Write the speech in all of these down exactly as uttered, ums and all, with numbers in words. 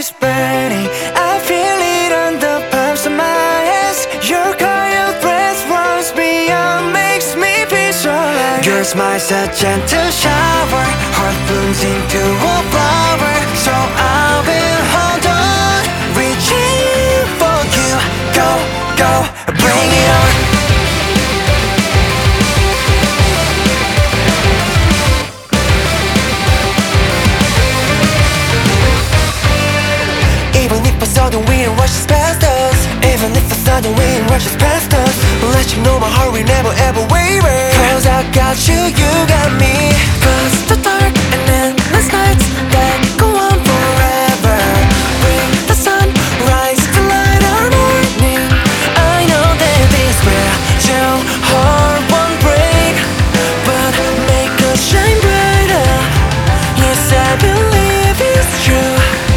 is burning. I feel it on the palms of my hands. Your quiet breath warms me up, makes me feel so alive. Your smile's a gentle shower, heart blooms into a flower. So I will hold on, reaching for you. Go, go, bring it on. Even if I saw the wind rushes past us, even if I saw the wind rushes past us, let you know my heart will never ever waver. Cause I got you, you got me. Cause the dark and endless nights that go on forever bring the sunrise to light our morning. I know that this will your heart won't break, but make us shine brighter. Yes, I believe it's true.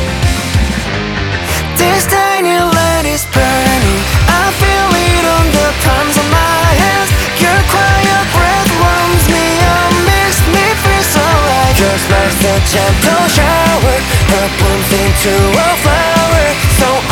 This tiny light is burning. I feel it on the palms of my hands. Your quiet breath warms me up, makes me feel so right. Just like a gentle shower, her blooms into a flower. So